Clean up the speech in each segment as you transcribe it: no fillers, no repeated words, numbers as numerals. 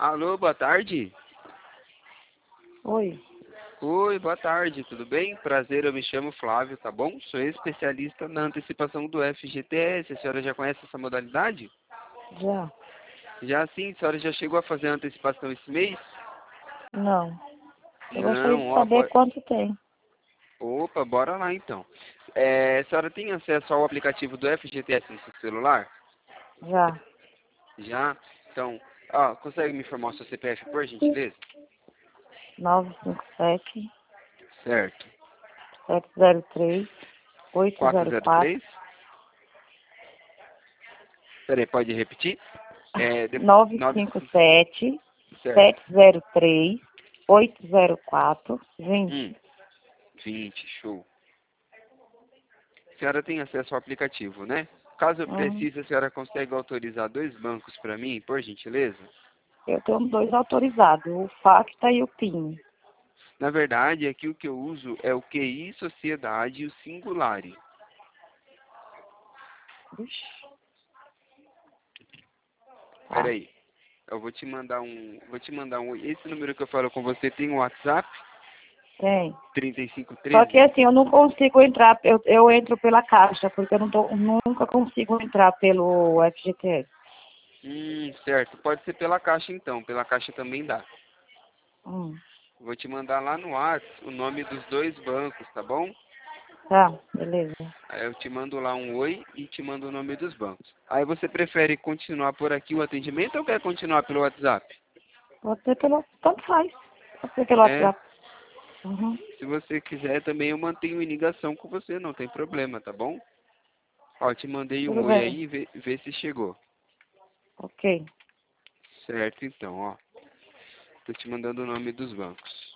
Alô, boa tarde. Oi. Oi, boa tarde, tudo bem? Prazer, eu me chamo Flávio, tá bom? Sou especialista na antecipação do FGTS. A senhora já conhece essa modalidade? Já? Já sim, a senhora já chegou a fazer a antecipação esse mês? Não. Eu gostaria Não, de ó, saber quanto tem. Opa, bora lá então. A senhora tem acesso ao aplicativo do FGTS no seu celular? Já. Já? Então, ó, consegue me informar o seu CPF, por gentileza? 957 Certo. 703 804 403? Peraí, pode repetir? nove 957. cinco Certo. 703 804 20. 20, show. A senhora tem acesso ao aplicativo, né? Caso Uhum. precise, a senhora consegue autorizar 2 bancos para mim, por gentileza? Eu tenho 2 autorizados, o FACTA e o PIN. Na verdade, aqui o que eu uso é o QI Sociedade e o Singulari. Ixi. Tá. Peraí, eu vou te mandar um, esse número que eu falo com você tem um WhatsApp? Tem. Só que 3513? assim, eu não consigo entrar, eu entro pela Caixa, porque eu nunca consigo entrar pelo FGTS. Certo. Pode ser pela Caixa então, pela Caixa também dá. Hum. Vou te mandar lá no WhatsApp o nome dos 2 bancos, tá bom? Tá, beleza. Aí eu te mando lá um oi e te mando o nome dos bancos. Aí você prefere continuar por aqui o atendimento ou quer continuar pelo WhatsApp? Pode ser pelo. Tanto faz. Pode ser pelo É, WhatsApp. Uhum. se você quiser também eu mantenho em ligação com você, não tem problema, tá bom? Ó, te mandei um Tudo oi bem. aí, vê se chegou. Ok. Certo, então, ó. Tô te mandando o nome dos bancos.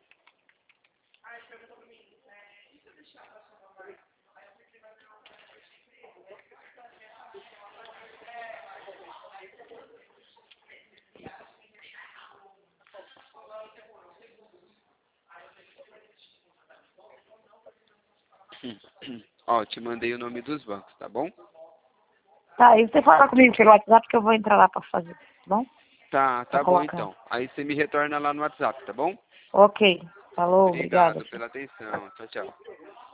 Ó, te mandei o nome dos bancos, tá bom? Tá, e você fala comigo pelo WhatsApp que eu vou entrar lá pra fazer, tá bom? Pra Tá bom colocar. então. Aí você me retorna lá no WhatsApp, tá bom? Ok. Falou, obrigada. Obrigado pela atenção. Tchau, tchau.